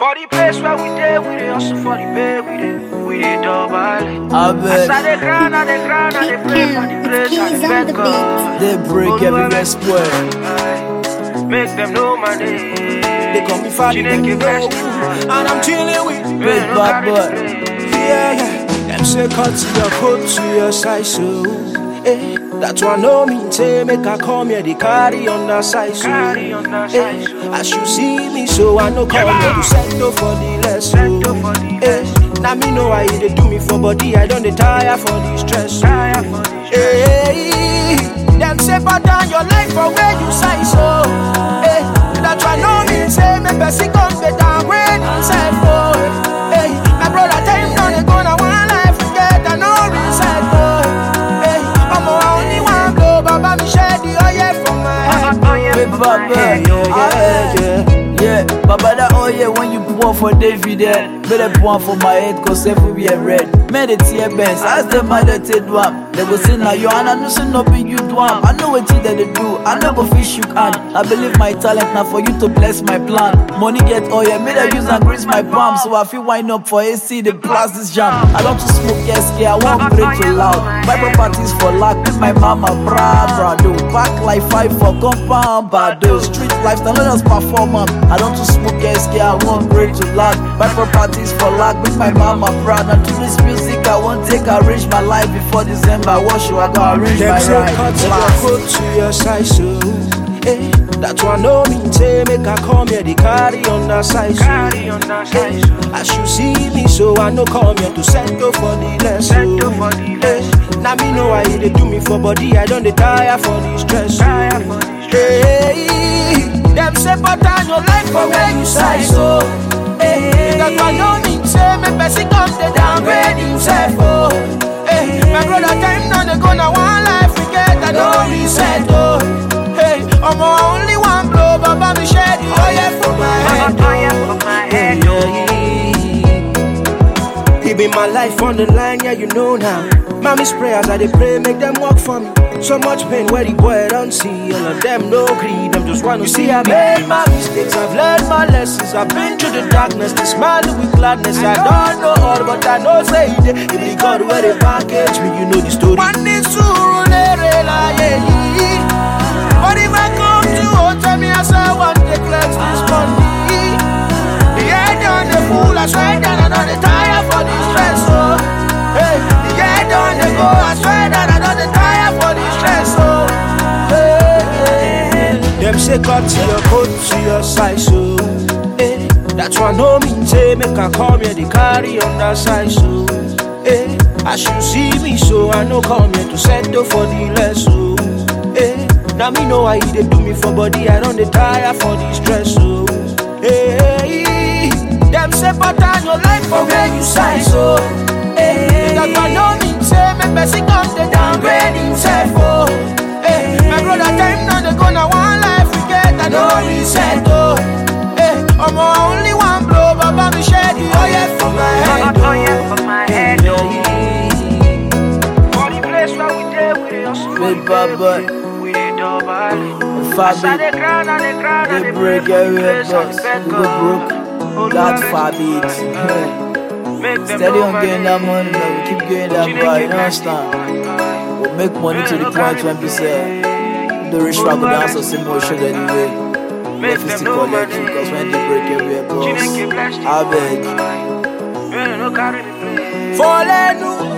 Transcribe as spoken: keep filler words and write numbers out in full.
For the place where we dey, we dey hustle for the pay, we dey, we dey double. I bet. As I dey grind, I dey grind, I dey pray for the grace, I dey beg God. They break every square. Make them know my name. They call me Fatty, they know. And I'm chilling with big bad boy. Yeah, yeah. Them say cut to your coat to your size, so eh. That's why no mean say make I come here, they carry on that size, so eh. As you see me, so I know come here to settle for the less, so eh. Now me know why they do me for body, I don't dey tire for the stress, so eh. Them say but down your life for where you size, so eh. That's why no mean say me person come be down when himself, oh eh. My brother time down they gonna one life forget I know reset, oh eh. I'm only one blow, Baba me shed the oil from my head. Hey, Baba, yeah, yeah, yeah. Yeah, Baba, that oh yeah, when you pour for David, yeah, better pour for my head, cause everywhere red. Meditate, best, ask them how they take one. They go say, now you and I know, say, no be you do one. I know what you that they do, I never fish you can. I believe my talent now for you to bless my plan. Money get oh yeah, made I use and grease my palm. So I feel wind up for A C, the blast this jam. I love to smoke S K, I won't break too loud. My properties for luck, with my mama, bra, bra, do. Back like five for compound, bado. Street lifestyle, not just performance. I don't to smoke S K, I won't break too loud. My properties for luck, with my mama, bra. Now to this music, I won't take arrange my life before December. Wash you, I gotta arrange my life. Cut to your size, so eh. That's why no mean say make I come here, they carry on that size, so eh. As you see me, so I know come here to settle for the less, so eh. Now me know why they do me for body, I don't dey tire for the stress, so eh. Them say but down your life for where you size, so eh. That's why no mean say me person come dey downgrade himself, oh eh. My brother time now they gonna one life forget I don't reset, oh hey. I'm only one blow, Baba me shed the oil from my head, oh yeah. He be my life on the line, yeah you know now. Mommy's prayers I they pray make them work for me. So much pain where the boy don't see. All of them no greed, them just wanna see. I made my mistakes, I've learned my lessons. I've been through the darkness, they smile with gladness. I don't know all, but I know say it. If the God where they package me, you know the story. One is to but if I come to hold, tell me I say I want to cleanse this money. The head on the fool, I swear that I know the tire for the stress, oh hey. The head on the go, I swear that I know the tire for the stress, oh hey. Them say cut to your coat to your size, so hey. That's why no mean say make I come here, they carry on that size, so hey. As you see me, so I know come here to settle for the less, so hey. Now me know why they do me for body, I don't dey tire for the stress, so hey. Them say but down your life for where you size, so hey. That's why no mean say me person come dey downgrade himself, oh hey. My brother time now they gonna one life forget I don't reset, oh hey. I'm only one blow, Baba me shed the oil from my head, oh for the place where we dey, we dey hustle for the pay. Fabi, they break every box. We go broke, that's Fabi. Steady on getting that money, man. We keep getting that buy, you understand? We'll make money to the point when we say the rich man go down so some more sugar anyway. If it's to collect you, because when they break every box, I beg. Falling